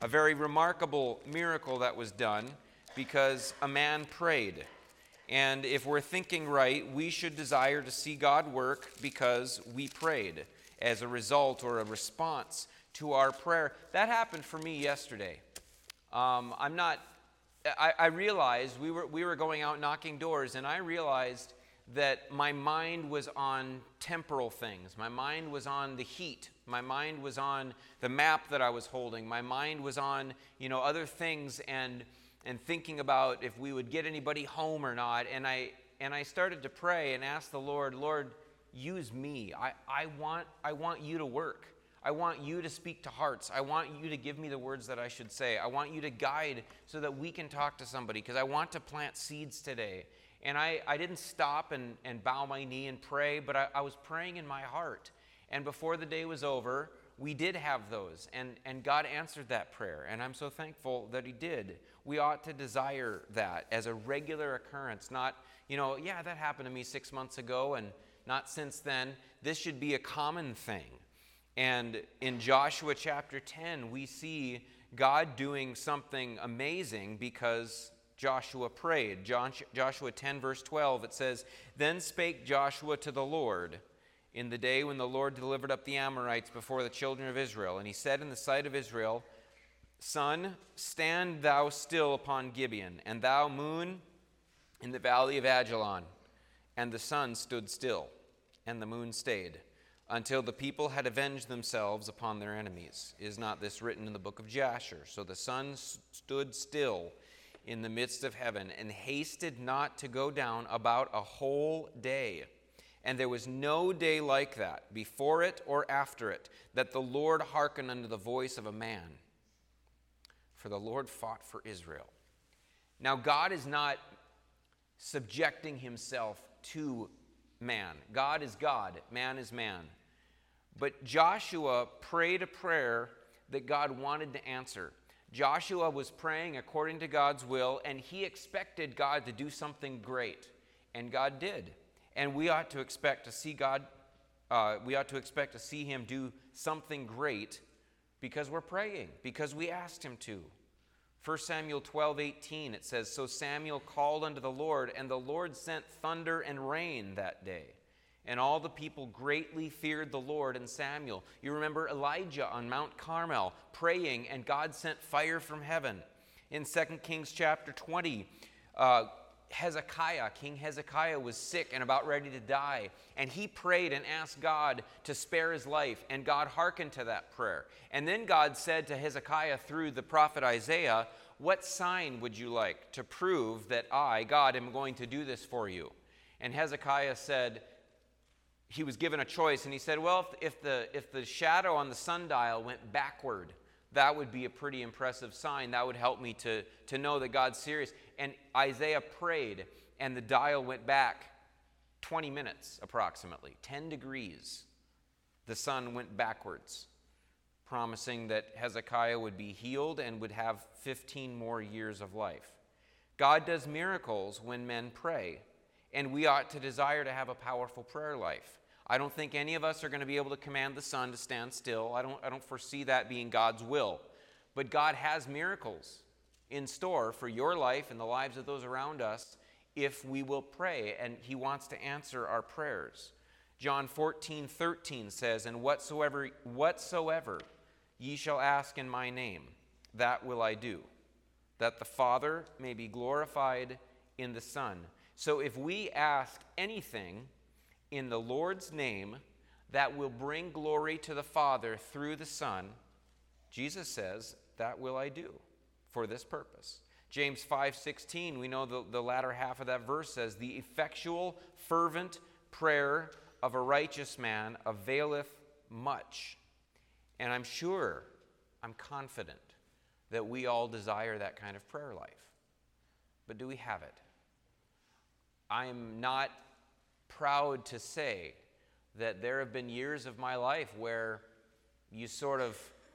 A very remarkable miracle that was done because a man prayed. And if we're thinking right, we should desire to see God work because we prayed as a result or a response to our prayer. That happened for me yesterday. I realized we were going out knocking doors, and I realized that my mind was on temporal things. My mind was on the heat. My mind was on the map that I was holding. My mind was on, other things and thinking about if we would get anybody home or not. And I started to pray and ask the Lord, use me. I want you to work. I want you to speak to hearts. I want you to give me the words that I should say. I want you to guide so that we can talk to somebody, because I want to plant seeds today. And I didn't stop and bow my knee and pray, but I was praying in my heart. And before the day was over, we did have those. And God answered that prayer. And I'm so thankful that He did. We ought to desire that as a regular occurrence. Not, that happened to me 6 months ago and not since then. This should be a common thing. And in Joshua chapter 10, we see God doing something amazing because Joshua prayed. Joshua 10 verse 12, it says, "Then spake Joshua to the Lord in the day when the Lord delivered up the Amorites before the children of Israel. And he said in the sight of Israel, Sun, stand thou still upon Gibeon, and thou, moon, in the valley of Ajalon. And the sun stood still, and the moon stayed, until the people had avenged themselves upon their enemies. Is not this written in the book of Jasher? So the sun stood still in the midst of heaven, and hasted not to go down about a whole day. And there was no day like that, before it or after it, that the Lord hearkened unto the voice of a man. For the Lord fought for Israel." Now God is not subjecting himself to man. God is God, man is man. But Joshua prayed a prayer that God wanted to answer. Joshua was praying according to God's will, and he expected God to do something great, and God did. And we ought to expect to see God. We ought to expect to see Him do something great because we're praying, because we asked Him to. 1 Samuel 12:18, it says, "So Samuel called unto the Lord, and the Lord sent thunder and rain that day. And all the people greatly feared the Lord and Samuel." You remember Elijah on Mount Carmel praying, and God sent fire from heaven. In 2 Kings chapter 20, King Hezekiah was sick and about ready to die. And he prayed and asked God to spare his life, and God hearkened to that prayer. And then God said to Hezekiah through the prophet Isaiah, "What sign would you like to prove that I, God, am going to do this for you?" And Hezekiah said, he was given a choice, and he said, "Well, if the shadow on the sundial went backward, that would be a pretty impressive sign. That would help me to know that God's serious." And Isaiah prayed, and the dial went back 20 minutes approximately, 10 degrees. The sun went backwards, promising that Hezekiah would be healed and would have 15 more years of life. God does miracles when men pray, and we ought to desire to have a powerful prayer life. I don't think any of us are going to be able to command the sun to stand still. I don't foresee that being God's will. But God has miracles in store for your life and the lives of those around us if we will pray, and He wants to answer our prayers. John 14:13 says, "And whatsoever ye shall ask in my name, that will I do, that the Father may be glorified in the Son." So if we ask anything in the Lord's name that will bring glory to the Father through the Son, Jesus says, "That will I do for this purpose." James 5:16, we know the latter half of that verse says, "The effectual, fervent prayer of a righteous man availeth much." And I'm confident that we all desire that kind of prayer life. But do we have it? I am not proud to say that there have been years of my life where you sort of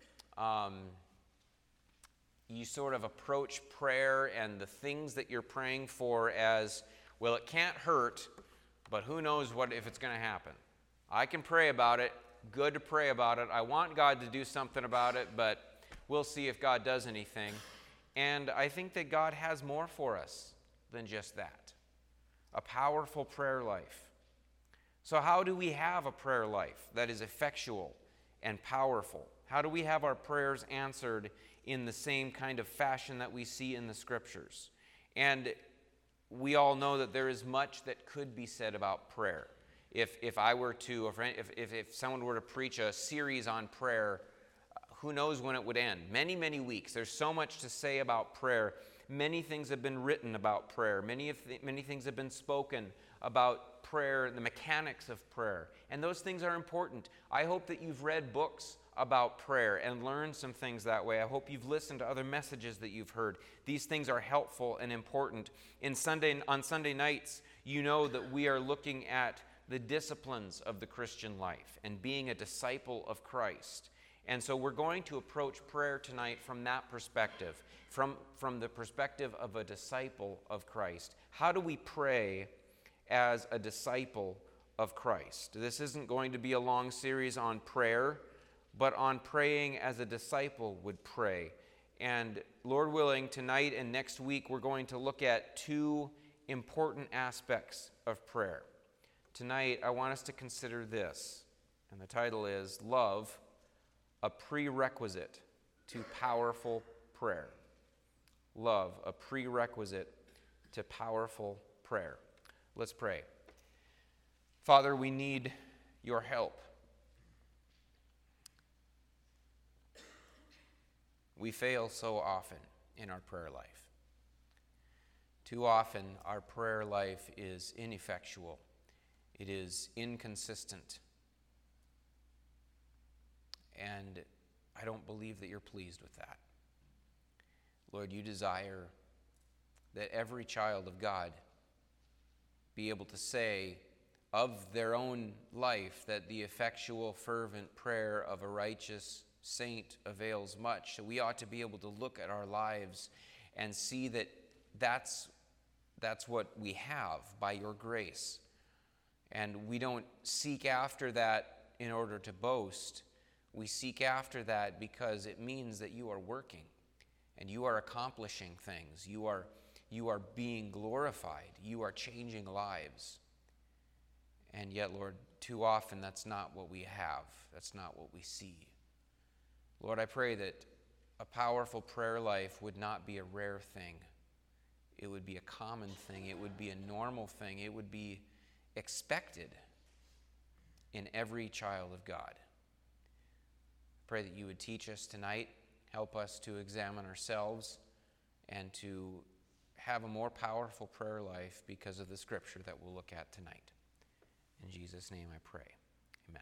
approach prayer and the things that you're praying for as, well, it can't hurt, but who knows if it's going to happen. I can pray about it, good to pray about it. I want God to do something about it, but we'll see if God does anything. And I think that God has more for us than just that. A powerful prayer life. So how do we have a prayer life that is effectual and powerful? How do we have our prayers answered in the same kind of fashion that we see in the Scriptures? And we all know that there is much that could be said about prayer. If I were to, if someone were to preach a series on prayer, who knows when it would end? Many, many weeks. There's so much to say about prayer. Many things have been written about prayer. Many things have been spoken about prayer, the mechanics of prayer. And those things are important. I hope that you've read books about prayer and learned some things that way. I hope you've listened to other messages that you've heard. These things are helpful and important. On Sunday nights, you know that we are looking at the disciplines of the Christian life and being a disciple of Christ. And so we're going to approach prayer tonight from that perspective, from the perspective of a disciple of Christ. How do we pray as a disciple of Christ? This isn't going to be a long series on prayer, but on praying as a disciple would pray. And Lord willing, tonight and next week, we're going to look at two important aspects of prayer. Tonight, I want us to consider this, and the title is Love, a Prerequisite to Powerful Prayer. Love, a prerequisite to powerful prayer. Let's pray. Father, we need your help. We fail so often in our prayer life. Too often, our prayer life is ineffectual. It is inconsistent. And I don't believe that you're pleased with that. Lord, you desire that every child of God be able to say of their own life that the effectual, fervent prayer of a righteous saint avails much. So we ought to be able to look at our lives and see that that's what we have by your grace. And we don't seek after that in order to boast. We seek after that because it means that you are working and you are accomplishing things. You are being glorified. You are changing lives. And yet, Lord, too often that's not what we have. That's not what we see. Lord, I pray that a powerful prayer life would not be a rare thing. It would be a common thing. It would be a normal thing. It would be expected in every child of God. Pray that you would teach us tonight, help us to examine ourselves, and to have a more powerful prayer life because of the scripture that we'll look at tonight. In Jesus' name I pray. Amen.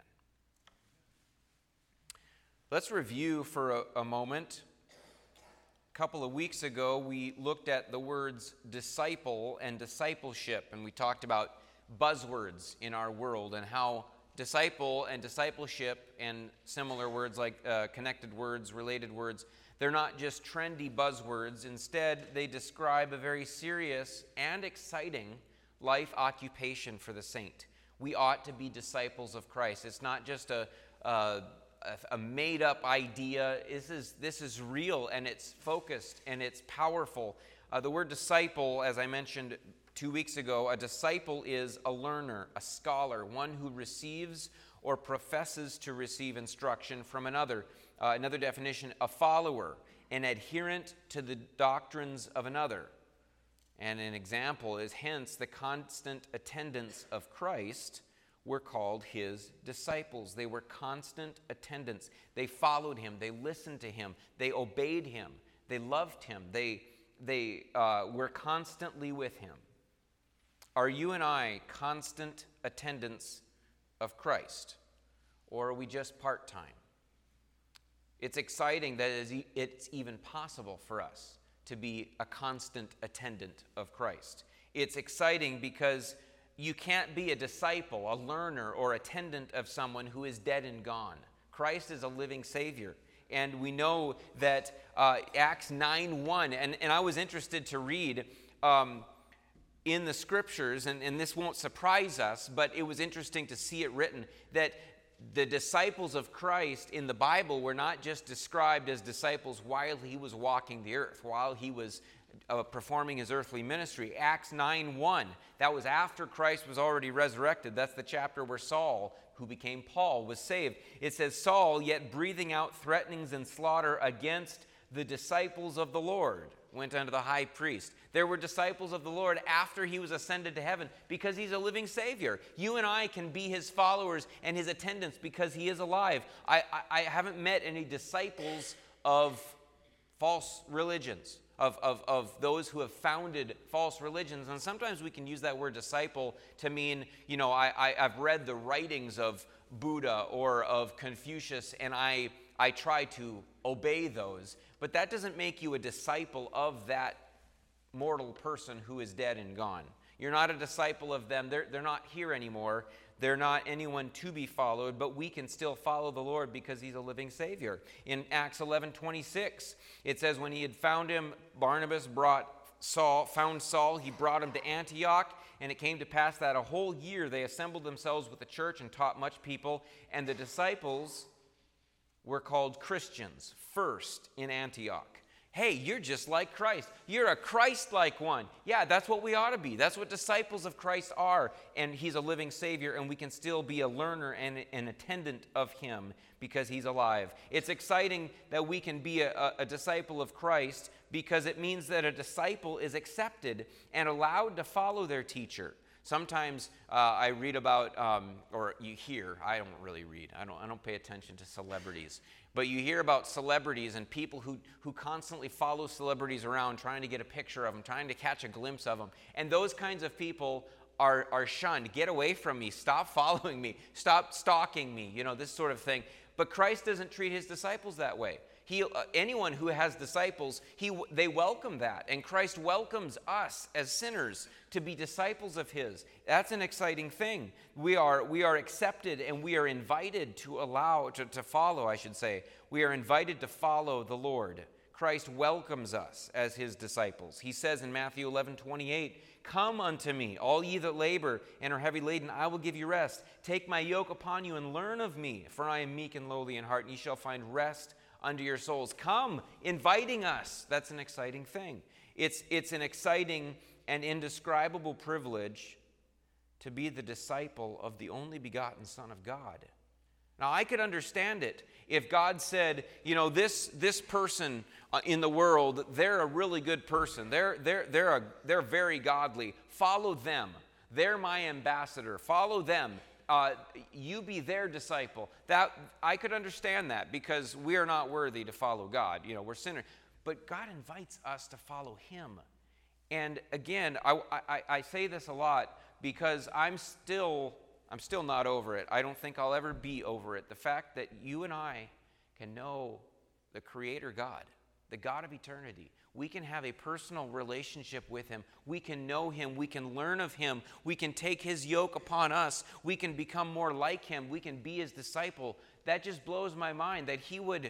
Let's review for a moment. A couple of weeks ago, we looked at the words disciple and discipleship, and we talked about buzzwords in our world and how disciple and discipleship and similar words like connected words, related words, they're not just trendy buzzwords. Instead, they describe a very serious and exciting life occupation for the saint. We ought to be disciples of Christ. It's not just a made-up idea. This is real, and it's focused, and it's powerful. The word disciple, as I mentioned 2 weeks ago, a disciple is a learner, a scholar, one who receives or professes to receive instruction from another. Another definition, a follower, an adherent to the doctrines of another. And an example is, hence, the constant attendants of Christ were called his disciples. They were constant attendants. They followed him. They listened to him. They obeyed him. They loved him. They were constantly with him. Are you and I constant attendants of Christ? Or are we just part-time? It's exciting that it's even possible for us to be a constant attendant of Christ. It's exciting because you can't be a disciple, a learner, or attendant of someone who is dead and gone. Christ is a living Savior. And we know that Acts 9:1, and I was interested to read in the Scriptures, and this won't surprise us, but it was interesting to see it written, that the disciples of Christ in the Bible were not just described as disciples while he was walking the earth, while he was performing his earthly ministry. Acts 9:1, that was after Christ was already resurrected. That's the chapter where Saul, who became Paul, was saved. It says, Saul, yet breathing out threatenings and slaughter against the disciples of the Lord, went unto the high priest. There were disciples of the Lord after he was ascended to heaven because he's a living Savior. You and I can be his followers and his attendants because he is alive. I haven't met any disciples of false religions, of those who have founded false religions. And sometimes we can use that word disciple to mean, I've read the writings of Buddha or of Confucius, and I try to obey those. But that doesn't make you a disciple of that mortal person who is dead and gone. You're not a disciple of them. They're not here anymore. They're not anyone to be followed, but we can still follow the Lord because he's a living Savior. In Acts 11:26, it says, when he had found him, Barnabas found Saul, he brought him to Antioch, and it came to pass that a whole year they assembled themselves with the church and taught much people, and the disciples were called Christians first in Antioch. Hey, you're just like Christ. You're a Christ-like one. Yeah, that's what we ought to be. That's what disciples of Christ are. And he's a living Savior, and we can still be a learner and an attendant of him because he's alive. It's exciting that we can be a disciple of Christ because it means that a disciple is accepted and allowed to follow their teacher. Sometimes I read about, or you hear, I don't really read, I don't pay attention to celebrities, but you hear about celebrities and people who constantly follow celebrities around trying to get a picture of them, trying to catch a glimpse of them. And those kinds of people are shunned. Get away from me. Stop following me. Stop stalking me, this sort of thing. But Christ doesn't treat his disciples that way. Anyone who has disciples, they welcome that. And Christ welcomes us as sinners to be disciples of his. That's an exciting thing. We are accepted and we are invited to follow, I should say. We are invited to follow the Lord. Christ welcomes us as his disciples. He says in Matthew 11:28, come unto me, all ye that labor and are heavy laden, I will give you rest. Take my yoke upon you and learn of me, for I am meek and lowly in heart, and ye shall find rest unto your souls. Come, inviting us. That's an exciting thing. It's an exciting and indescribable privilege to be the disciple of the only begotten Son of God. Now, I could understand it if God said, this person in the world, they're a really good person. They're very godly. Follow them. They're my ambassador. Follow them. You be their disciple. That I could understand that because we are not worthy to follow God. We're sinners. But God invites us to follow him. And again, I say this a lot because I'm still not over it. I don't think I'll ever be over it. The fact that you and I can know the Creator God, the God of eternity. We can have a personal relationship with him. We can know him. We can learn of him. We can take his yoke upon us. We can become more like him. We can be his disciple. That just blows my mind that he would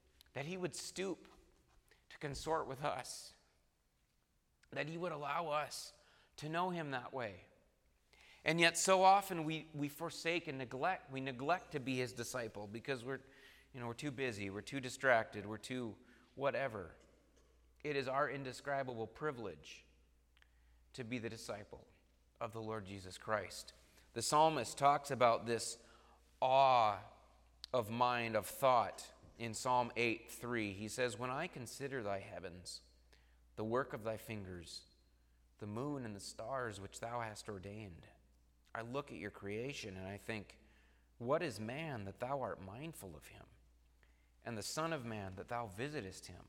stoop to consort with us. That he would allow us to know him that way. And yet so often we forsake and neglect. We neglect to be his disciple because we're too busy. We're too distracted. We're too whatever. It is our indescribable privilege to be the disciple of the Lord Jesus Christ. The psalmist talks about this awe of mind, of thought in Psalm 8:3. He says, when I consider thy heavens, the work of thy fingers, the moon and the stars which thou hast ordained, I look at your creation and I think, what is man that thou art mindful of him, and the Son of Man that thou visitest him?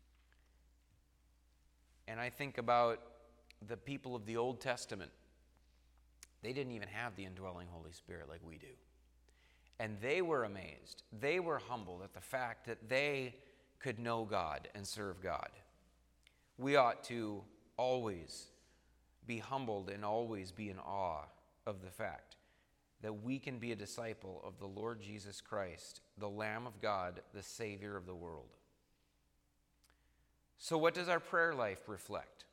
And I think about the people of the Old Testament. They didn't even have the indwelling Holy Spirit like we do. And they were amazed. They were humbled at the fact that they could know God and serve God. We ought to always be humbled and always be in awe of the fact that we can be a disciple of the Lord Jesus Christ, the Lamb of God, the Savior of the world. So what does our prayer life reflect?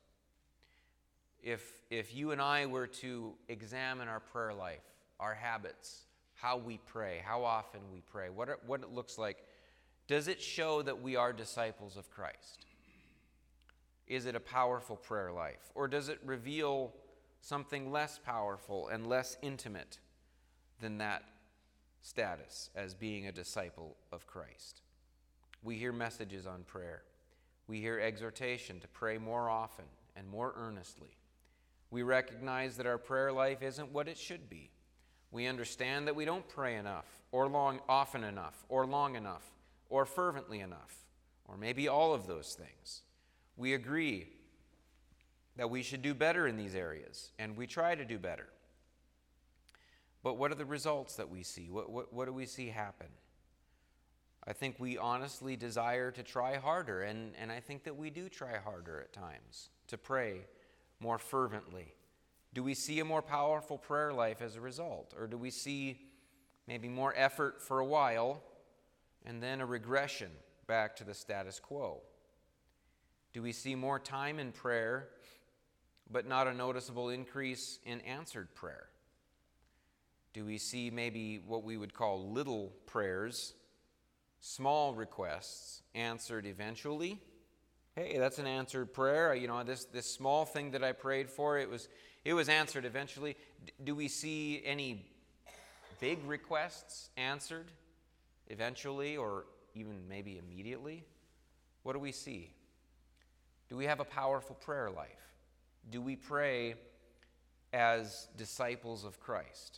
If you and I were to examine our prayer life, our habits, how we pray, how often we pray, what it looks like. Does it show that we are disciples of Christ? Is it a powerful prayer life? Or does it reveal something less powerful and less intimate than that status as being a disciple of Christ? We hear messages on prayer. We hear exhortation to pray more often and more earnestly. We recognize that our prayer life isn't what it should be. We understand that we don't pray enough, or often enough, or long enough, or fervently enough, or maybe all of those things. We agree that we should do better in these areas, and we try to do better. But what are the results that we see? What do we see happen? I think we honestly desire to try harder, and I think that we do try harder at times to pray more fervently. Do we see a more powerful prayer life as a result? Or do we see maybe more effort for a while and then a regression back to the status quo? Do we see more time in prayer but not a noticeable increase in answered prayer? Do we see maybe what we would call little prayers, small requests answered eventually? Hey, that's an answered prayer. This small thing that I prayed for, it was answered eventually. Do we see any big requests answered eventually or even maybe immediately? What do we see? Do we have a powerful prayer life? Do we pray as disciples of Christ?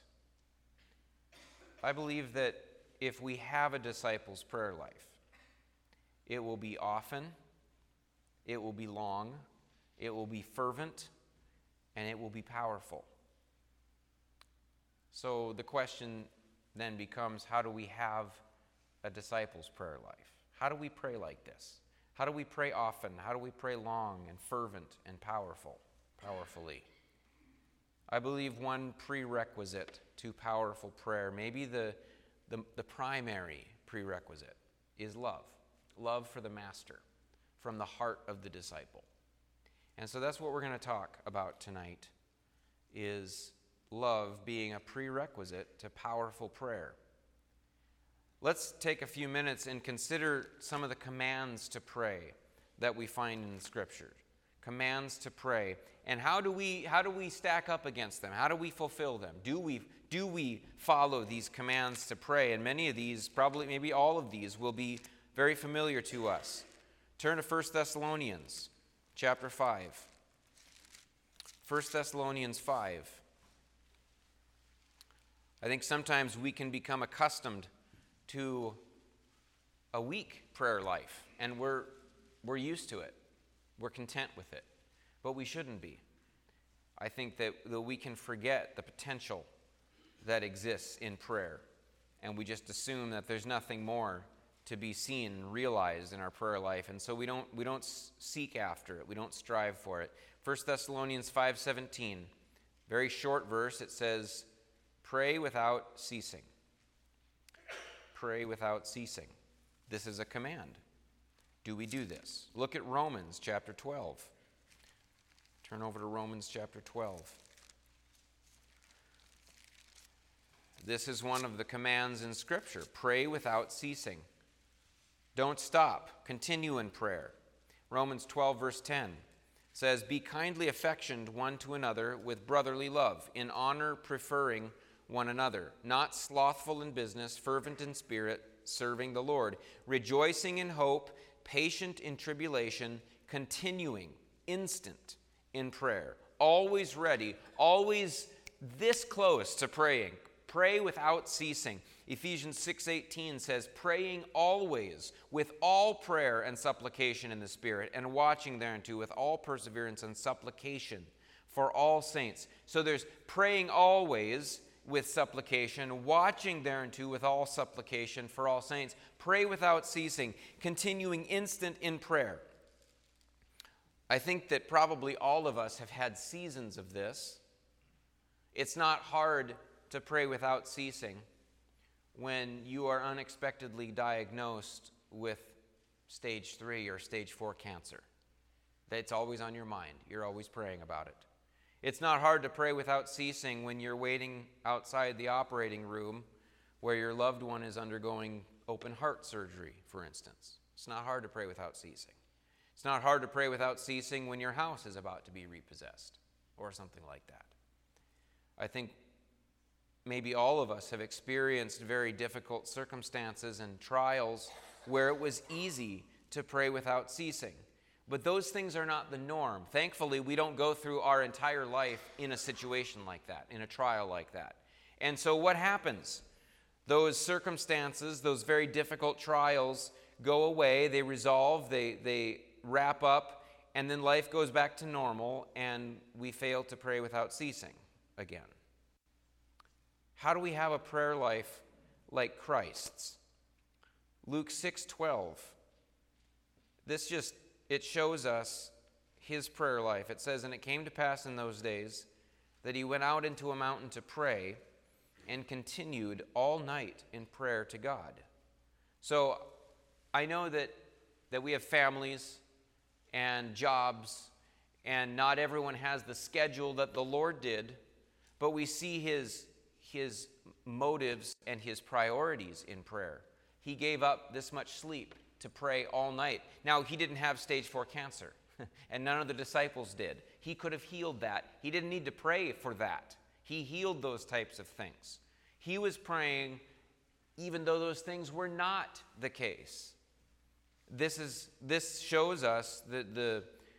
I believe that if we have a disciple's prayer life, it will be often, it will be long, it will be fervent, and it will be powerful. So the question then becomes, how do we have a disciple's prayer life? How do we pray like this? How do we pray often? How do we pray long and fervent and powerfully? I believe one prerequisite to powerful prayer, maybe the primary prerequisite, is love. Love for the master from the heart of the disciple. And so that's what we're going to talk about tonight, is love being a prerequisite to powerful prayer. Let's take a few minutes and consider some of the commands to pray that we find in the Scripture. Commands to pray. And how do we stack up against them? How do we fulfill them? Do we follow these commands to pray? And many of these, probably maybe all of these, will be very familiar to us. Turn to 1 Thessalonians chapter 5. 1 Thessalonians 5. I think sometimes we can become accustomed to a weak prayer life, and we're used to it. We're content with it. But we shouldn't be. I think that we can forget the potential that exists in prayer, and we just assume that there's nothing more to be seen and realized in our prayer life, and so we don't seek after it. We don't strive for it. 1 Thessalonians 5:17, very short verse. It says, "Pray without ceasing." Pray without ceasing. This is a command. Do we do this? Look at Romans chapter 12. Turn over to Romans chapter 12. This is one of the commands in Scripture. Pray without ceasing. Don't stop. Continue in prayer. Romans 12, verse 10 says, "Be kindly affectioned one to another with brotherly love, in honor preferring one another, not slothful in business, fervent in spirit, serving the Lord, rejoicing in hope, patient in tribulation, continuing, instant in prayer, always ready, always this close to praying. Pray without ceasing." Ephesians 6:18 says, "Praying always with all prayer and supplication in the Spirit, and watching thereunto with all perseverance and supplication for all saints." So there's praying always with supplication, watching thereunto with all supplication for all saints. Pray without ceasing, continuing instant in prayer. I think that probably all of us have had seasons of this. It's not hard to pray without ceasing when you are unexpectedly diagnosed with stage 3 or stage 4 cancer. It's always on your mind. You're always praying about it. It's not hard to pray without ceasing when you're waiting outside the operating room where your loved one is undergoing open heart surgery, for instance. It's not hard to pray without ceasing. It's not hard to pray without ceasing when your house is about to be repossessed or something like that. I think maybe all of us have experienced very difficult circumstances and trials where it was easy to pray without ceasing. But those things are not the norm. Thankfully, we don't go through our entire life in a situation like that, in a trial like that. And so what happens? Those circumstances, those very difficult trials go away, they resolve, they wrap up, and then life goes back to normal, and we fail to pray without ceasing again. How do we have a prayer life like Christ's? Luke 6:12. It shows us his prayer life. It says, "And it came to pass in those days that he went out into a mountain to pray and continued all night in prayer to God." So I know that we have families and jobs, and not everyone has the schedule that the Lord did, but we see his motives and his priorities in prayer. He gave up this much sleep to pray all night. Now, he didn't have stage 4 cancer, and none of the disciples did. He could have healed that. He didn't need to pray for that. He healed those types of things. He was praying even though those things were not the case. This shows us the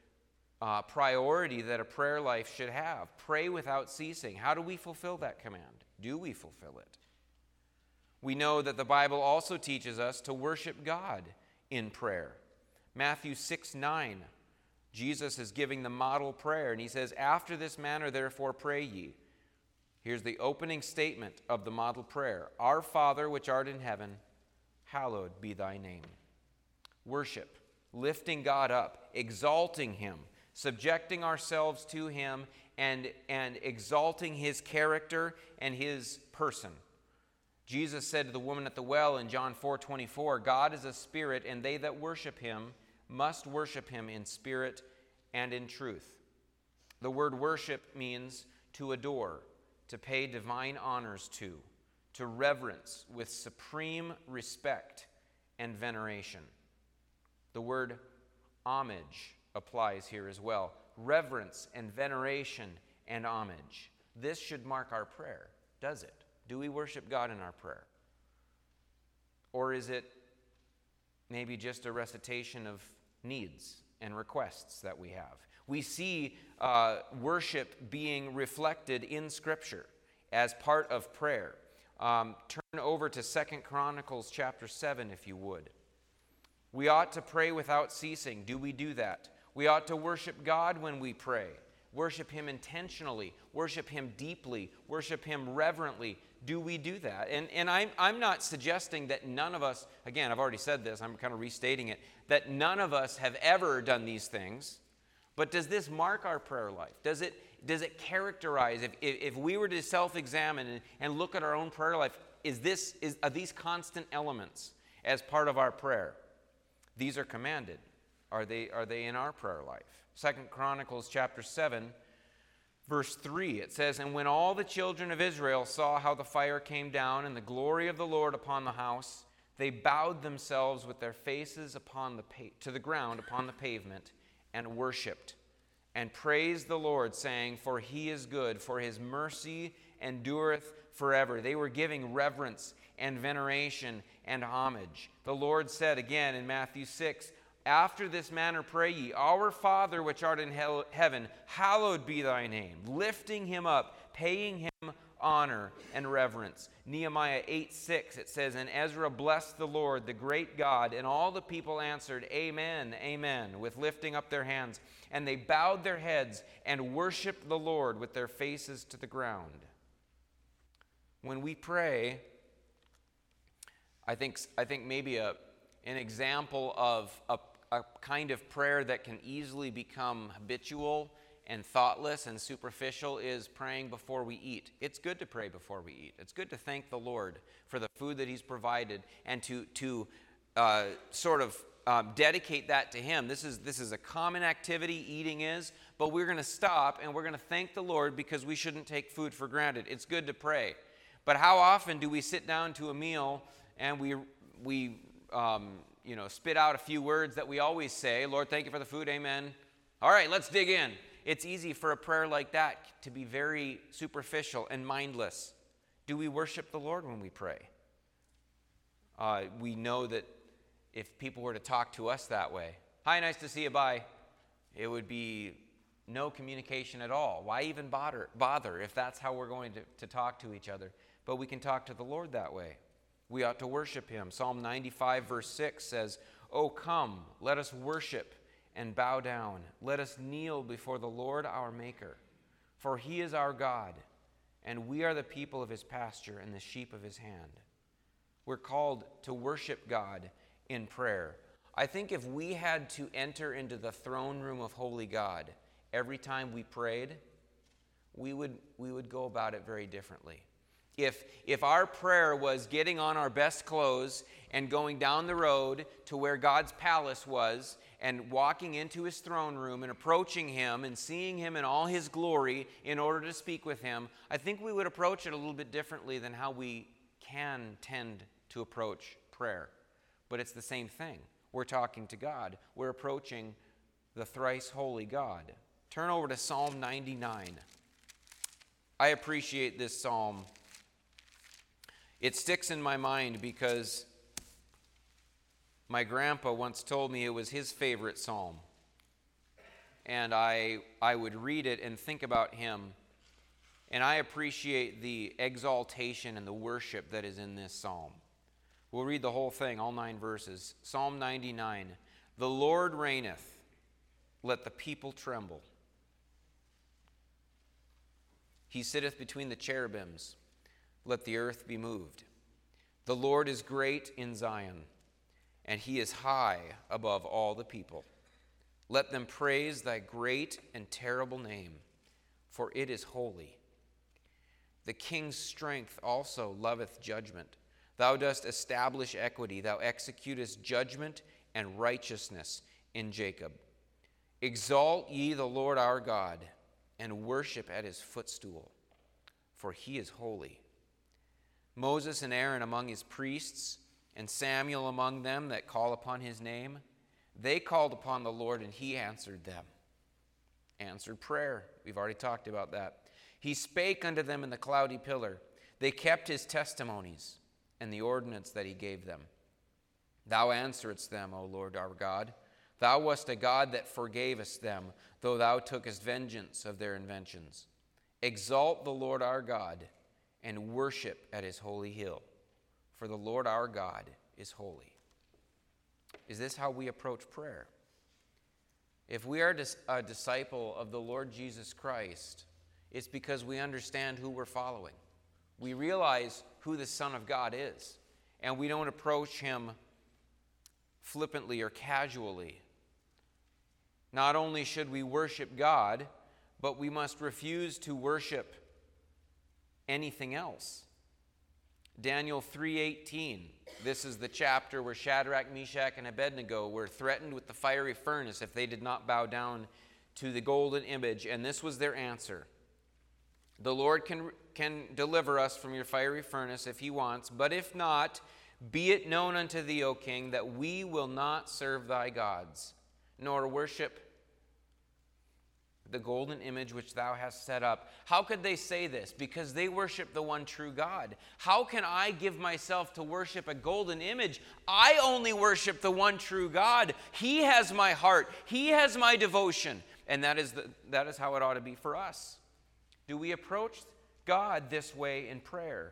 priority that a prayer life should have. Pray without ceasing. How do we fulfill that command? Do we fulfill it? We know that the Bible also teaches us to worship God in prayer. Matthew 6:9, Jesus is giving the model prayer, and he says, "After this manner, therefore, pray ye." Here's the opening statement of the model prayer. "Our Father, which art in heaven, hallowed be thy name." Worship, lifting God up, exalting him, subjecting ourselves to him, and exalting his character and his person. Jesus said to the woman at the well in John 4:24, "God is a spirit, and they that worship him must worship him in spirit and in truth." The word worship means to adore, to pay divine honors to reverence with supreme respect and veneration. The word homage applies here as well. Reverence and veneration and homage. This should mark our prayer, does it? Do we worship God in our prayer? Or is it maybe just a recitation of needs and requests that we have? We see worship being reflected in Scripture as part of prayer. Turn over to 2 Chronicles chapter 7, if you would. We ought to pray without ceasing. Do we do that? We ought to worship God when we pray. Worship him intentionally. Worship him deeply. Worship him reverently. Do we do that? And I'm not suggesting that none of us, again, I've already said this, I'm kind of restating it, that none of us have ever done these things. But does this mark our prayer life? Does it characterize, if we were to self-examine and look at our own prayer life, are these constant elements as part of our prayer? These are commanded. Are they in our prayer life? 2 Chronicles chapter 7, verse 3, it says, "And when all the children of Israel saw how the fire came down and the glory of the Lord upon the house, they bowed themselves with their faces to the ground upon the pavement and worshipped and praised the Lord, saying, For he is good, for his mercy endureth forever." They were giving reverence and veneration and homage. The Lord said again in Matthew 6, "After this manner pray ye, Our Father which art in heaven, hallowed be thy name," lifting him up, paying him honor and reverence. Nehemiah 8:6, it says, "And Ezra blessed the Lord, the great God, and all the people answered, Amen, Amen, with lifting up their hands. And they bowed their heads and worshiped the Lord with their faces to the ground." When we pray, I think maybe an example of a kind of prayer that can easily become habitual and thoughtless and superficial is praying before we eat. It's good to pray before we eat. It's good to thank the Lord for the food that he's provided and to dedicate that to him. This is a common activity, eating is, but we're going to stop and we're going to thank the Lord because we shouldn't take food for granted. It's good to pray. But how often do we sit down to a meal and we spit out a few words that we always say, Lord, thank you for the food, amen. All right, let's dig in. It's easy for a prayer like that to be very superficial and mindless. Do we worship the Lord when we pray? We know that if people were to talk to us that way, hi, nice to see you, bye, it would be no communication at all. Why even bother if that's how we're going to talk to each other? But we can talk to the Lord that way. We ought to worship him. Psalm 95 verse 6 says, "Oh, come, let us worship and bow down. Let us kneel before the Lord our Maker. For he is our God, and we are the people of his pasture and the sheep of his hand." We're called to worship God in prayer. I think if we had to enter into the throne room of holy God every time we prayed, we would go about it very differently. If our prayer was getting on our best clothes and going down the road to where God's palace was and walking into his throne room and approaching him and seeing him in all his glory in order to speak with him, I think we would approach it a little bit differently than how we can tend to approach prayer. But it's the same thing. We're talking to God. We're approaching the thrice holy God. Turn over to Psalm 99. I appreciate this psalm. It sticks in my mind because my grandpa once told me it was his favorite psalm. And I would read it and think about him. And I appreciate the exaltation and the worship that is in this psalm. We'll read the whole thing, all 9 verses. Psalm 99. "The Lord reigneth, let the people tremble. He sitteth between the cherubims, let the earth be moved. The Lord is great in Zion, and he is high above all the people. Let them praise thy great and terrible name, for it is holy. The king's strength also loveth judgment. Thou dost establish equity. Thou executest judgment and righteousness in Jacob. Exalt ye the Lord our God, and worship at his footstool, for he is holy. Moses and Aaron among his priests, and Samuel among them that call upon his name, they called upon the Lord, and he answered them." Answered prayer. We've already talked about that. "He spake unto them in the cloudy pillar. They kept his testimonies and the ordinance that he gave them. Thou answeredst them, O Lord our God. Thou wast a God that forgavest them, though thou tookest vengeance of their inventions. Exalt the Lord our God, and worship at his holy hill, for the Lord our God is holy." Is this how we approach prayer? If we are a disciple of the Lord Jesus Christ, it's because we understand who we're following. We realize who the Son of God is, and we don't approach him flippantly or casually. Not only should we worship God, but we must refuse to worship anything else. Daniel 3:18. This is the chapter where Shadrach, Meshach, and Abednego were threatened with the fiery furnace if they did not bow down to the golden image, and this was their answer. "The Lord can deliver us from your fiery furnace if he wants, but if not, be it known unto thee, O king, that we will not serve thy gods, nor worship the golden image which thou hast set up." How could they say this? Because they worship the one true God. How can I give myself to worship a golden image? I only worship the one true God. He has my heart. He has my devotion. And that is how it ought to be for us. Do we approach God this way in prayer?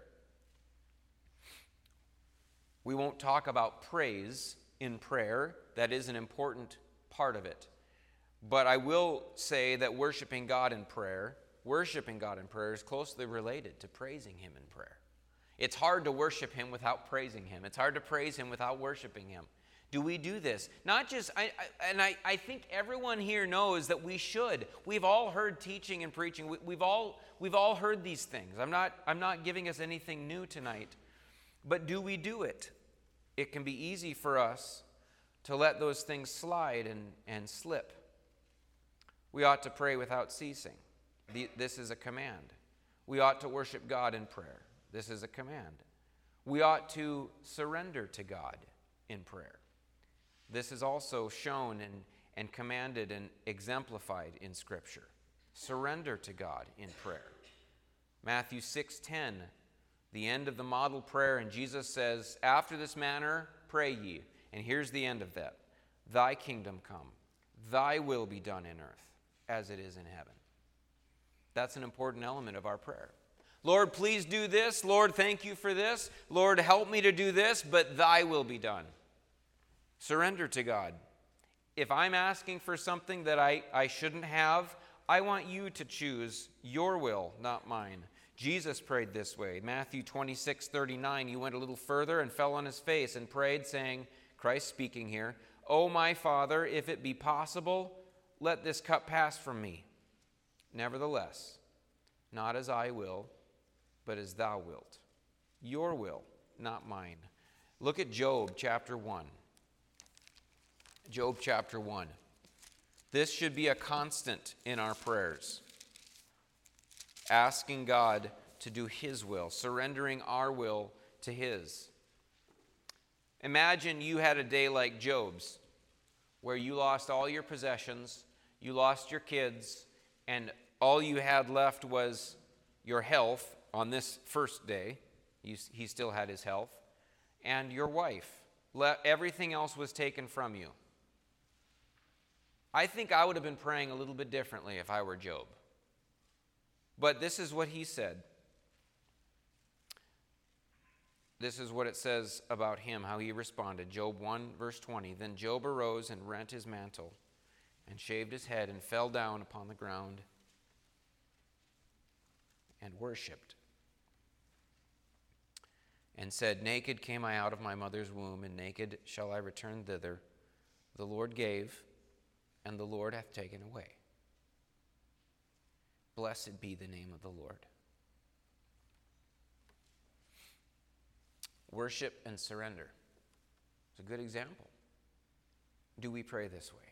We won't talk about praise in prayer. That is an important part of it. But I will say that worshiping God in prayer is closely related to praising him in prayer. It's hard to worship him without praising him. It's hard to praise him without worshiping him. Do we do this? Not just, I think everyone here knows that we should. We've all heard teaching and preaching. We've all heard these things. I'm not giving us anything new tonight. But do we do it? It can be easy for us to let those things slide and slip. We ought to pray without ceasing. This is a command. We ought to worship God in prayer. This is a command. We ought to surrender to God in prayer. This is also shown and commanded and exemplified in Scripture. Surrender to God in prayer. Matthew 6:10, the end of the model prayer, and Jesus says, "After this manner pray ye." And here's the end of that. "Thy kingdom come, thy will be done in earth as it is in heaven." That's an important element of our prayer. Lord, please do this. Lord, thank you for this. Lord, help me to do this, but thy will be done. Surrender to God. If I'm asking for something that I shouldn't have, I want you to choose your will, not mine. Jesus prayed this way. Matthew 26:39, he went a little further and fell on his face and prayed, saying, Christ speaking here, "O my Father, if it be possible, let this cup pass from me. Nevertheless, not as I will, but as thou wilt. Your will, not mine." Look at Job chapter 1. Job chapter 1. This should be a constant in our prayers. Asking God to do His will, surrendering our will to His. Imagine you had a day like Job's, where you lost all your possessions, you lost your kids, and all you had left was your health on this first day. He still had his health. And your wife. Everything else was taken from you. I think I would have been praying a little bit differently if I were Job. But this is what he said. This is what it says about him, how he responded. Job 1, verse 20. Then Job arose and rent his mantle and shaved his head and fell down upon the ground and worshipped and said, "Naked came I out of my mother's womb, and naked shall I return thither. The Lord gave, and the Lord hath taken away. Blessed be the name of the Lord." Worship and surrender. It's a good example. Do we pray this way?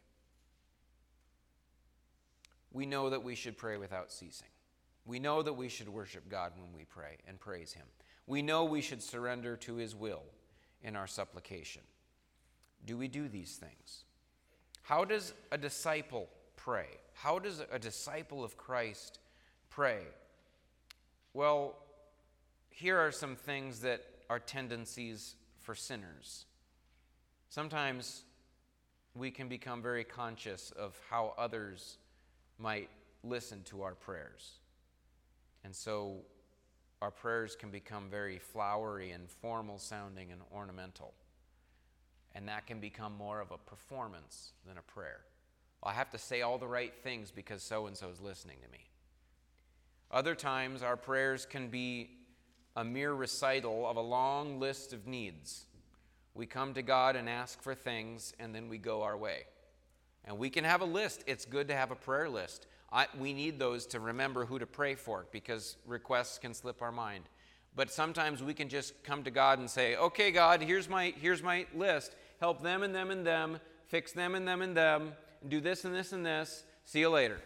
We know that we should pray without ceasing. We know that we should worship God when we pray and praise Him. We know we should surrender to His will in our supplication. Do we do these things? How does a disciple pray? How does a disciple of Christ pray? Well, here are some things that are tendencies for sinners. Sometimes we can become very conscious of how others might listen to our prayers. And so our prayers can become very flowery and formal sounding and ornamental. And that can become more of a performance than a prayer. Well, I have to say all the right things because so-and-so is listening to me. Other times our prayers can be a mere recital of a long list of needs. We come to God and ask for things, and then we go our way. And we can have a list. It's good to have a prayer list. We need those to remember who to pray for because requests can slip our mind. But sometimes we can just come to God and say, "Okay, God, here's my list. Help them and them and them. Fix them and them and them. Do this and this and this. See you later."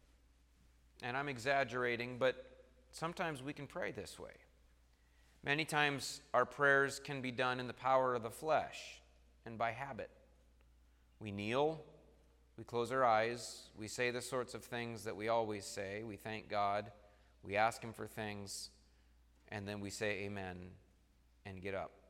And I'm exaggerating, but sometimes we can pray this way. Many times our prayers can be done in the power of the flesh and by habit. We kneel, we close our eyes, we say the sorts of things that we always say. We thank God, we ask Him for things, and then we say amen and get up.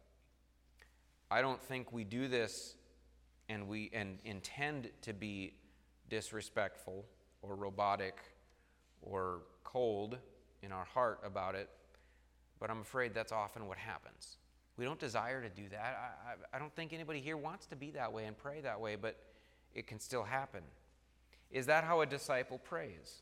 I don't think we do this and intend to be disrespectful or robotic or cold in our heart about it. But I'm afraid that's often what happens. We don't desire to do that. I don't think anybody here wants to be that way and pray that way, but it can still happen. Is that how a disciple prays?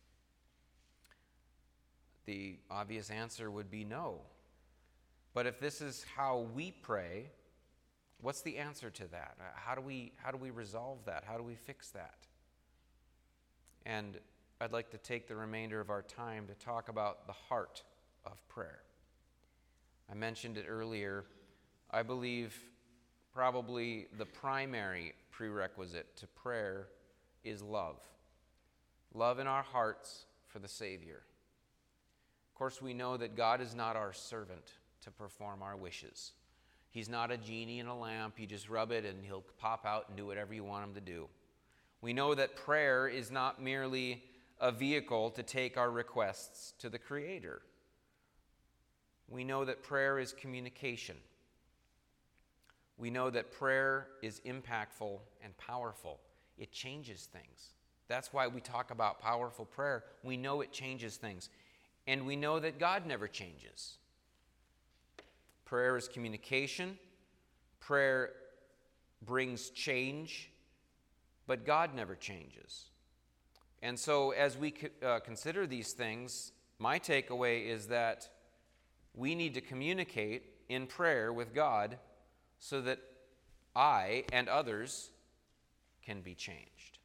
The obvious answer would be no. But if this is how we pray, what's the answer to that? How do we resolve that? How do we fix that? And I'd like to take the remainder of our time to talk about the heart of prayer. I mentioned it earlier. I believe probably the primary prerequisite to prayer is love. Love in our hearts for the Savior. course, we know that God is not our servant to perform our wishes. He's not a genie in a lamp. You just rub it and he'll pop out and do whatever you want him to do. We know that prayer is not merely a vehicle to take our requests to the Creator. We know that prayer is communication. We know that prayer is impactful and powerful. It changes things. That's why we talk about powerful prayer. We know it changes things. And we know that God never changes. Prayer is communication. Prayer brings change. But God never changes. And so as we consider these things, my takeaway is that we need to communicate in prayer with God so that I and others can be changed.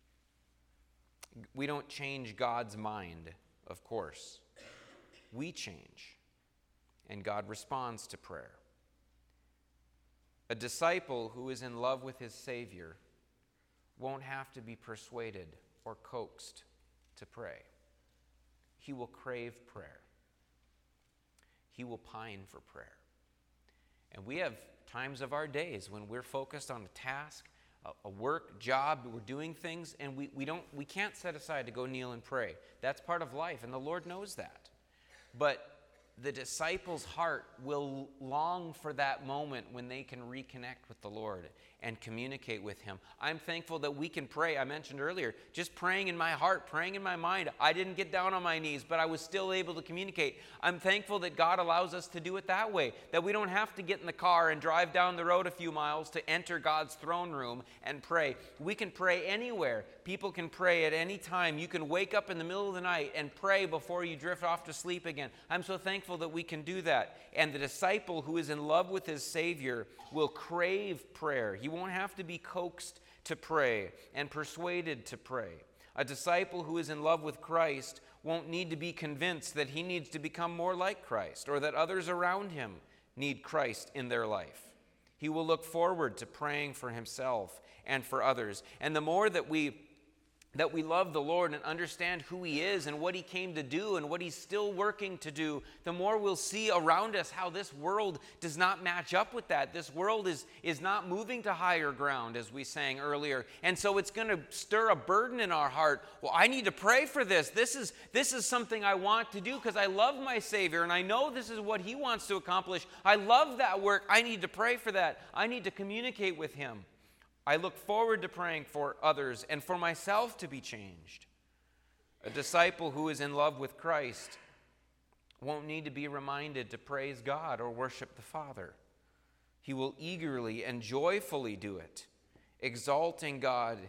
We don't change God's mind, of course. We change, and God responds to prayer. A disciple who is in love with his Savior won't have to be persuaded or coaxed to pray. He will crave prayer. He will pine for prayer. And we have times of our days when we're focused on a task, a work, job, we're doing things, and we can't set aside to go kneel and pray. That's part of life, and the Lord knows that. But the disciples' heart will long for that moment when they can reconnect with the Lord and communicate with Him. I'm thankful that we can pray. I mentioned earlier, just praying in my heart, praying in my mind. I didn't get down on my knees, but I was still able to communicate. I'm thankful that God allows us to do it that way, that we don't have to get in the car and drive down the road a few miles to enter God's throne room and pray. We can pray anywhere. People can pray at any time. You can wake up in the middle of the night and pray before you drift off to sleep again. I'm so thankful that we can do that. And the disciple who is in love with his Savior will crave prayer. He won't have to be coaxed to pray and persuaded to pray. A disciple who is in love with Christ won't need to be convinced that he needs to become more like Christ or that others around him need Christ in their life. He will look forward to praying for himself and for others. And the more that we love the Lord and understand who He is and what He came to do and what He's still working to do, the more we'll see around us how this world does not match up with that. This world is not moving to higher ground, as we sang earlier. And so it's going to stir a burden in our heart. Well, I need to pray for this. This is something I want to do because I love my Savior and I know this is what He wants to accomplish. I love that work. I need to pray for that. I need to communicate with Him. I look forward to praying for others and for myself to be changed. A disciple who is in love with Christ won't need to be reminded to praise God or worship the Father. He will eagerly and joyfully do it, exalting God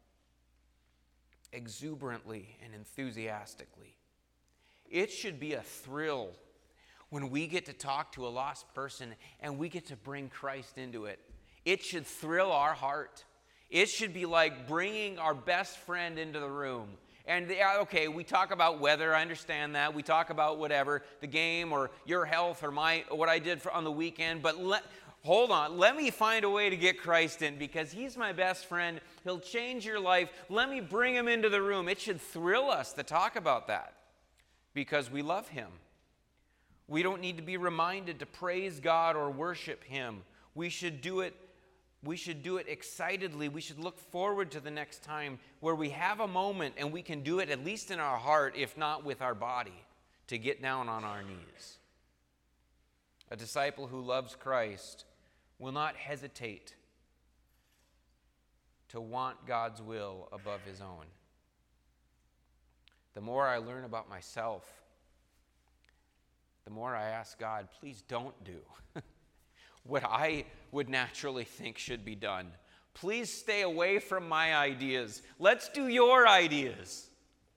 exuberantly and enthusiastically. It should be a thrill when we get to talk to a lost person and we get to bring Christ into it. It should thrill our heart. It should be like bringing our best friend into the room. And okay, we talk about weather, I understand that. We talk about whatever, the game or your health or what I did on the weekend. But hold on, let me find a way to get Christ in because He's my best friend. He'll change your life. Let me bring Him into the room. It should thrill us to talk about that because we love Him. We don't need to be reminded to praise God or worship Him. We should do it excitedly. We should look forward to the next time where we have a moment and we can do it at least in our heart, if not with our body, to get down on our knees. A disciple who loves Christ will not hesitate to want God's will above his own. The more I learn about myself, the more I ask God, please don't do what I would naturally think should be done. Please stay away from my ideas. Let's do your ideas.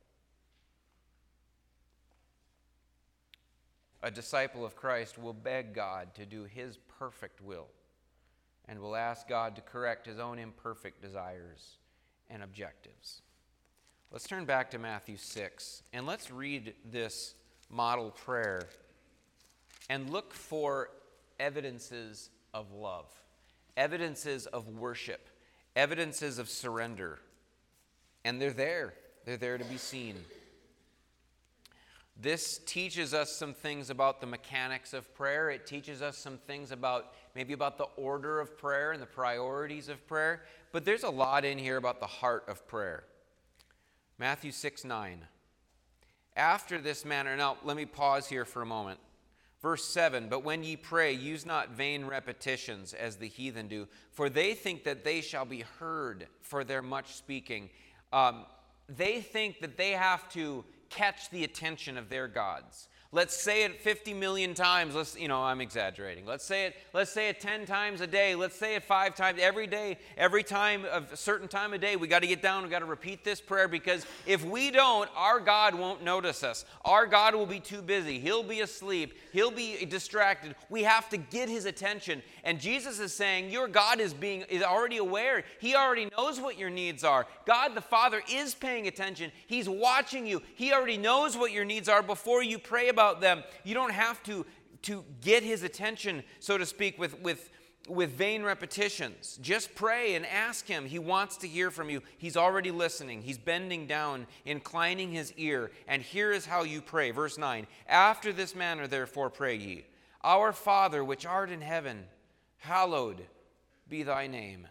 A disciple of Christ will beg God to do His perfect will and will ask God to correct his own imperfect desires and objectives. Let's turn back to Matthew 6 and let's read this model prayer and look for evidences of love, evidences of worship, evidences of surrender. And they're there to be seen. This teaches us some things about the mechanics of prayer. It teaches us some things about maybe about the order of prayer and the priorities of prayer. But there's a lot in here about the heart of prayer. Matthew 6:9. After this manner, now let me pause here for a moment. Verse 7, but when ye pray, use not vain repetitions as the heathen do, for they think that they shall be heard for their much speaking. They think that they have to catch the attention of their gods. Let's say it 50 million times. I'm exaggerating. Let's say it 10 times a day. Let's say it 5 times every day. Every time of a certain time of day, we got to get down. We got to repeat this prayer, because if we don't, our God won't notice us. Our God will be too busy. He'll be asleep. He'll be distracted. We have to get his attention. And Jesus is saying, your God is already aware. He already knows what your needs are. God the Father is paying attention. He's watching you. He already knows what your needs are before you pray about them. You don't have to get his attention, so to speak, with vain repetitions. Just pray and ask him. He wants to hear from you. He's already listening. He's bending down, inclining his ear. And here is how you pray. Verse 9. After this manner, therefore, pray ye. Our Father, which art in heaven, hallowed be thy name.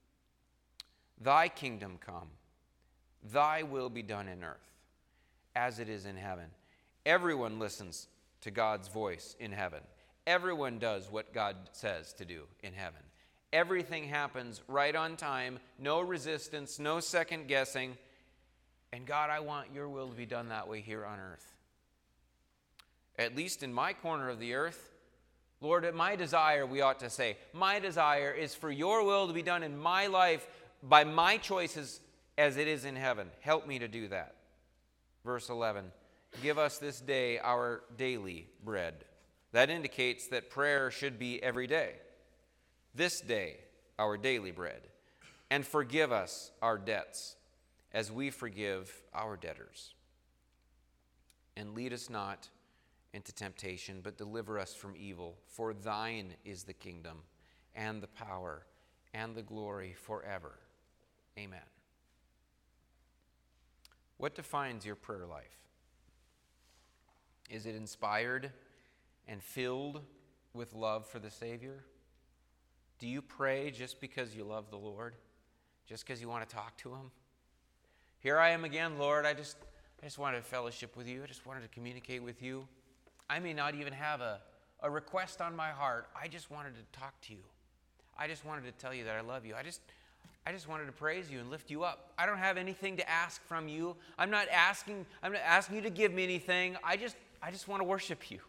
Thy kingdom come. Thy will be done in earth, as it is in heaven. Everyone listens to God's voice in heaven. Everyone does what God says to do in heaven. Everything happens right on time, no resistance, no second guessing. And God, I want your will to be done that way here on earth. At least in my corner of the earth, Lord, my desire, we ought to say, my desire is for your will to be done in my life by my choices as it is in heaven. Help me to do that. Verse 11. Give us this day our daily bread. That indicates that prayer should be every day. This day, our daily bread. And forgive us our debts, as we forgive our debtors. And lead us not into temptation, but deliver us from evil. For thine is the kingdom, and the power, and the glory forever. Amen. What defines your prayer life? Is it inspired and filled with love for the Savior? Do you pray just because you love the Lord? Just because you want to talk to him? Here I am again, Lord. I just wanted to fellowship with you. I just wanted to communicate with you. I may not even have a request on my heart. I just wanted to talk to you. I just wanted to tell you that I love you. I just wanted to praise you and lift you up. I don't have anything to ask from you. I'm not asking you to give me anything. I just want to worship you.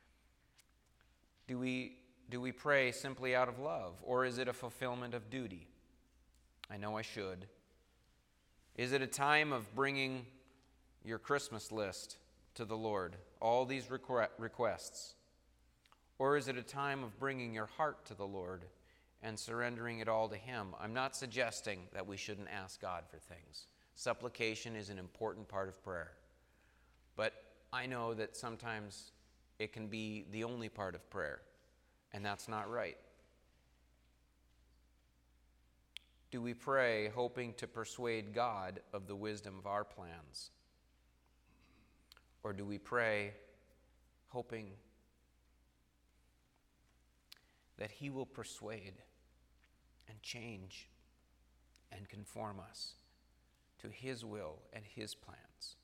Do we pray simply out of love, or is it a fulfillment of duty? I know I should. Is it a time of bringing your Christmas list to the Lord, all these requests? Or is it a time of bringing your heart to the Lord and surrendering it all to him? I'm not suggesting that we shouldn't ask God for things. Supplication is an important part of prayer. But I know that sometimes it can be the only part of prayer, and that's not right. Do we pray hoping to persuade God of the wisdom of our plans? Or do we pray hoping that he will persuade and change and conform us to his will and his plans?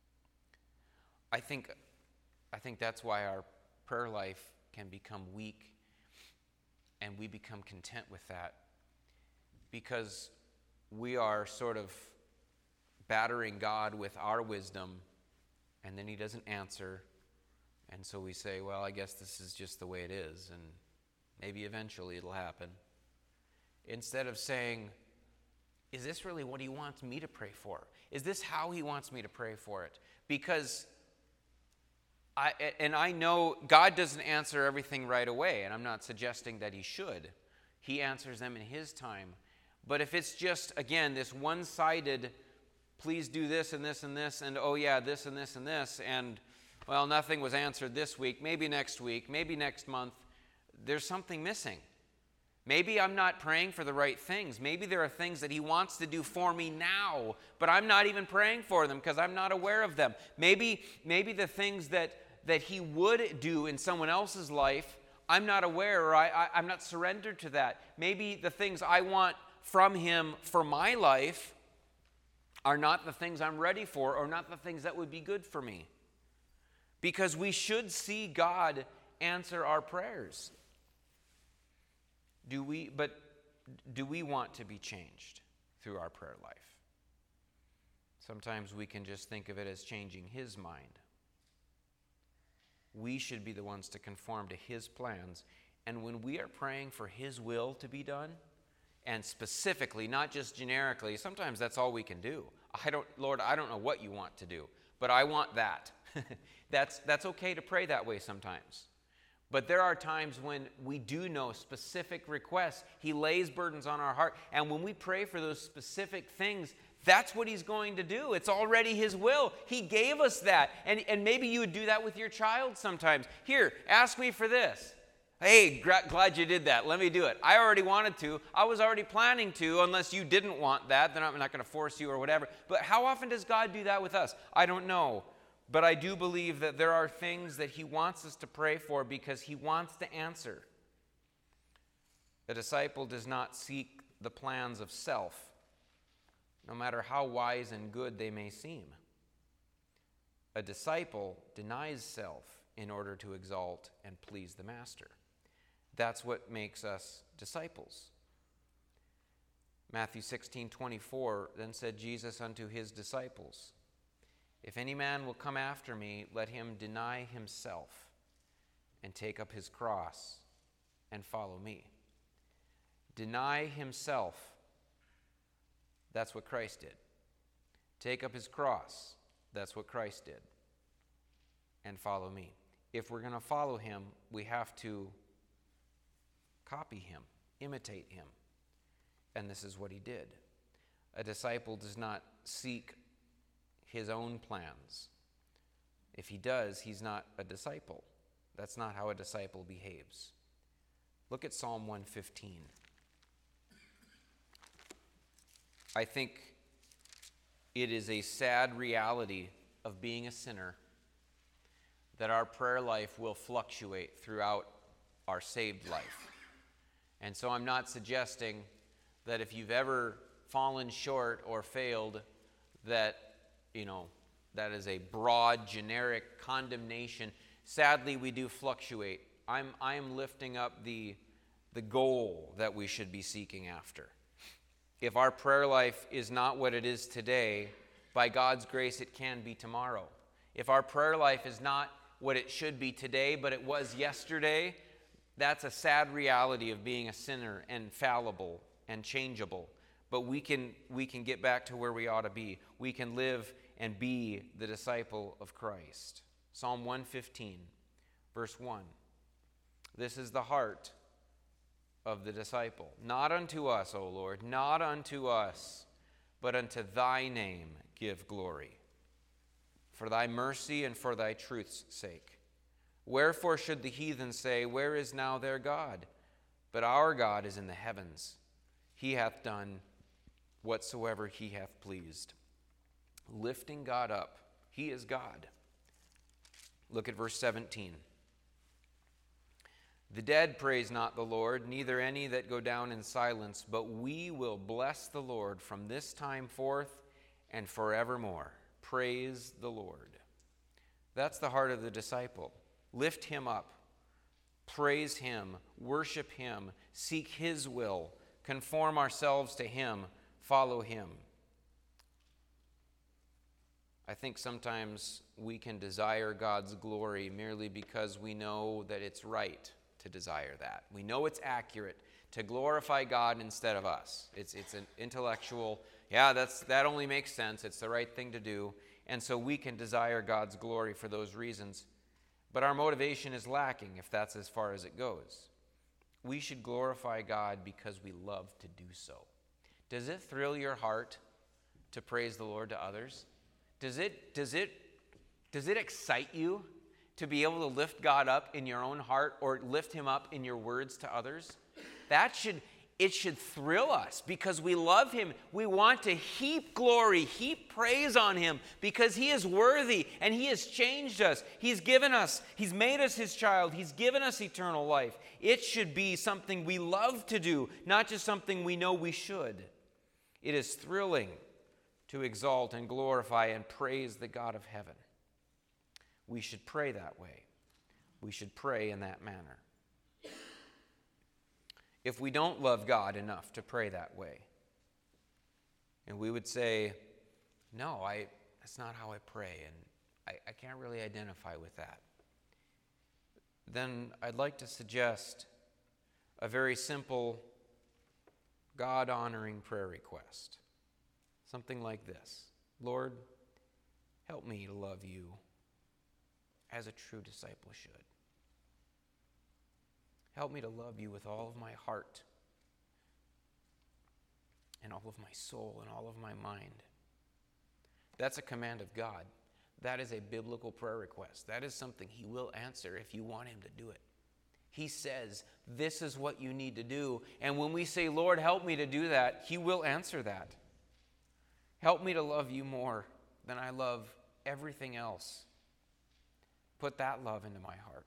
I think that's why our prayer life can become weak, and we become content with that, because we are sort of battering God with our wisdom, and then he doesn't answer, and so we say, well, I guess this is just the way it is, and maybe eventually it'll happen. Instead of saying, is this really what he wants me to pray for? Is this how he wants me to pray for it? Because I know God doesn't answer everything right away, and I'm not suggesting that he should. He answers them in his time. But if it's just, again, this one-sided, please do this and this and this, and oh yeah, this and this and this, and well, nothing was answered this week, maybe next month, there's something missing. Maybe I'm not praying for the right things. Maybe there are things that he wants to do for me now, but I'm not even praying for them because I'm not aware of them. Maybe the things that he would do in someone else's life, I'm not aware, or I'm not surrendered to that. Maybe the things I want from him for my life are not the things I'm ready for, or not the things that would be good for me. Because we should see God answer our prayers. Do we want to be changed through our prayer life? Sometimes we can just think of it as changing his mind. We should be the ones to conform to his plans. And when we are praying for his will to be done, and specifically, not just generically, sometimes that's all we can do. Lord, I don't know what you want to do, but I want that. That's okay to pray that way sometimes. But there are times when we do know specific requests. He lays burdens on our heart. And when we pray for those specific things, that's what he's going to do. It's already his will. He gave us that. And maybe you would do that with your child sometimes. Here, ask me for this. Hey, glad you did that. Let me do it. I already wanted to. I was already planning to, unless you didn't want that. Then I'm not going to force you or whatever. But how often does God do that with us? I don't know. But I do believe that there are things that he wants us to pray for because he wants to answer. A disciple does not seek the plans of self, no matter how wise and good they may seem. A disciple denies self in order to exalt and please the master. That's what makes us disciples. Matthew 16:24, then said Jesus unto his disciples, if any man will come after me, let him deny himself and take up his cross and follow me. Deny himself. That's what Christ did. Take up his cross. That's what Christ did. And follow me. If we're going to follow him, we have to copy him, imitate him. And this is what he did. A disciple does not seek his own plans. If he does, he's not a disciple. That's not how a disciple behaves. Look at Psalm 115. I think it is a sad reality of being a sinner that our prayer life will fluctuate throughout our saved life. And so I'm not suggesting that if you've ever fallen short or failed, that that is a broad, generic condemnation. Sadly, we do fluctuate. I am lifting up the goal that we should be seeking after. If our prayer life is not what it is today, by God's grace, it can be tomorrow. If our prayer life is not what it should be today, but it was yesterday, that's a sad reality of being a sinner and fallible and changeable. But we can get back to where we ought to be. We can live and be the disciple of Christ. Psalm 115, verse 1. This is the heart of the disciple. Not unto us, O Lord, not unto us, but unto thy name give glory, for thy mercy and for thy truth's sake. Wherefore should the heathen say, where is now their God? But our God is in the heavens. He hath done whatsoever he hath pleased. Lifting God up. He is God. Look at verse 17. The dead praise not the Lord, neither any that go down in silence, but we will bless the Lord from this time forth and forevermore. Praise the Lord. That's the heart of the disciple. Lift him up. Praise him. Worship him. Seek his will. Conform ourselves to him. Follow him. I think sometimes we can desire God's glory merely because we know that it's right to desire that. We know it's accurate to glorify God instead of us. It's an intellectual, that only makes sense. It's the right thing to do. And so we can desire God's glory for those reasons. But our motivation is lacking if that's as far as it goes. We should glorify God because we love to do so. Does it thrill your heart to praise the Lord to others? Does it excite you to be able to lift God up in your own heart or lift him up in your words to others? it should thrill us because we love him. We want to heap glory, heap praise on him because he is worthy and he has changed us. He's made us his child. He's given us eternal life. It should be something we love to do, not just something we know we should. It is thrilling to exalt and glorify and praise the God of heaven. We should pray that way. We should pray in that manner. If we don't love God enough to pray that way, and we would say, no, that's not how I pray, and I can't really identify with that, then I'd like to suggest a very simple, God-honoring prayer request. Something like this: Lord, help me to love you as a true disciple should. Help me to love you with all of my heart and all of my soul and all of my mind. That's a command of God. That is a biblical prayer request. That is something he will answer if you want him to do it. He says, this is what you need to do. And when we say, Lord, help me to do that, he will answer that. Help me to love you more than I love everything else. Put that love into my heart.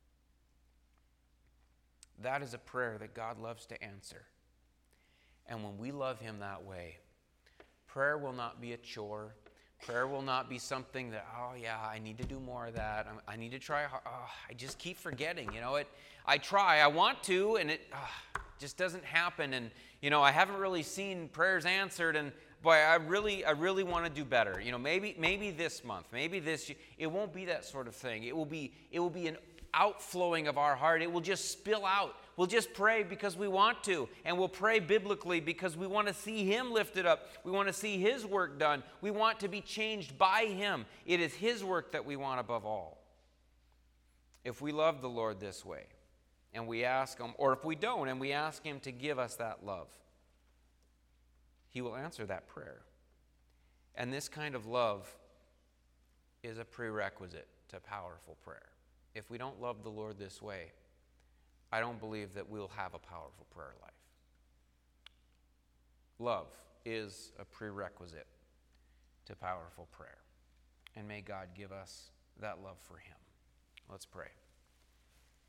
That is a prayer that God loves to answer. And when we love him that way, prayer will not be a chore. Prayer will not be something that, oh yeah, I need to do more of that. I need to try hard. Oh, I just keep forgetting. I try, I want to, and it just doesn't happen. And, I haven't really seen prayers answered, and boy, I really want to do better. Maybe this month, maybe this year. It won't be that sort of thing. It will be an outflowing of our heart. It will just spill out. We'll just pray because we want to, and we'll pray biblically because we want to see him lifted up. We want to see his work done. We want to be changed by him. It is his work that we want above all. If we love the Lord this way, and we ask him, or if we don't, and we ask him to give us that love, he will answer that prayer. And this kind of love is a prerequisite to powerful prayer. If we don't love the Lord this way, I don't believe that we'll have a powerful prayer life. Love is a prerequisite to powerful prayer. And may God give us that love for him. Let's pray.